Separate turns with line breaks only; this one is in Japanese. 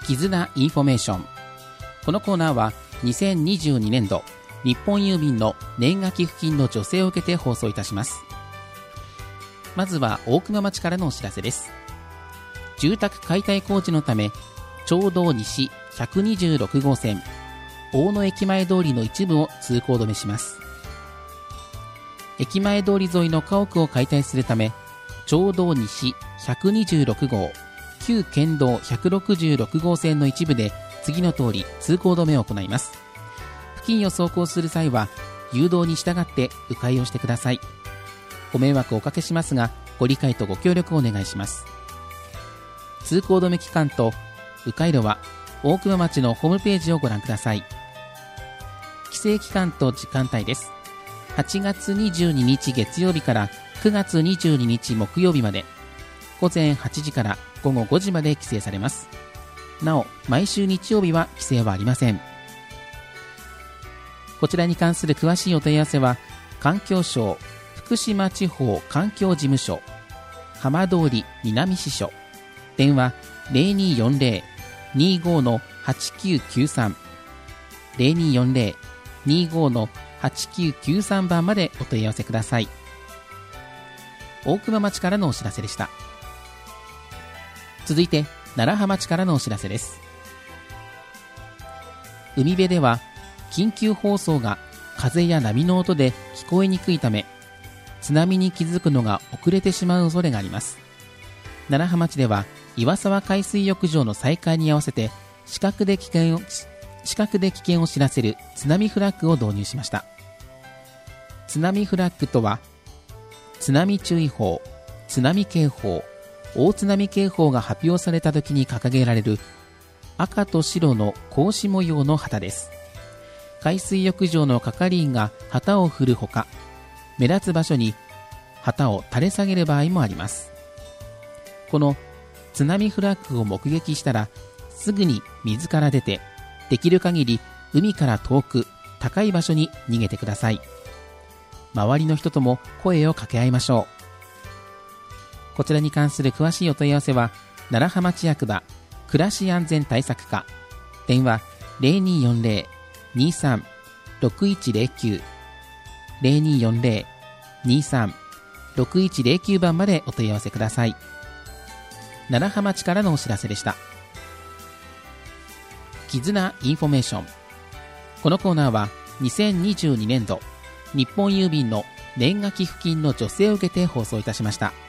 絆インフォメーション。このコーナーは2022年度日本郵便の年賀寄付金の助成を受けて放送いたします。まずは大熊町からのお知らせです。住宅解体工事のため町道西126号線大野駅前通りの一部を通行止めします。駅前通り沿いの家屋を解体するため町道西126号旧県道166号線の一部で次の通り通行止めを行います。付近を走行する際は誘導に従って迂回をしてください。ご迷惑をおかけしますがご理解とご協力をお願いします。通行止め期間と迂回路は大熊町のホームページをご覧ください。規制期間と時間帯です。8月22日月曜日から9月22日木曜日まで午前8時から午後5時まで規制されます。なお毎週日曜日は規制はありません。こちらに関する詳しいお問い合わせは環境省福島地方環境事務所浜通り南支所電話 0240-25-8993 0240-25-8993 番までお問い合わせください。大熊町からのお知らせでした。続いて楢葉町からのお知らせです。海辺では緊急放送が風や波の音で聞こえにくいため津波に気づくのが遅れてしまう恐れがあります。楢葉町では岩沢海水浴場の再開に合わせて視覚で危険を知らせる津波フラッグを導入しました。津波フラッグとは津波注意報、津波警報、大津波警報が発表された時に掲げられる赤と白の格子模様の旗です。海水浴場の係員が旗を振るほか目立つ場所に旗を垂れ下げる場合もあります。この津波フラッグを目撃したらすぐに水から出てできる限り海から遠く高い場所に逃げてください。周りの人とも声を掛け合いましょう。こちらに関する詳しいお問い合わせは楢葉町役場暮らし安全対策課電話 0240-23-6109 0240-23-6109 番までお問い合わせください。楢葉町からのお知らせでした。絆インフォメーション。このコーナーは2022年度日本郵便の年賀寄付金の助成を受けて放送いたしました。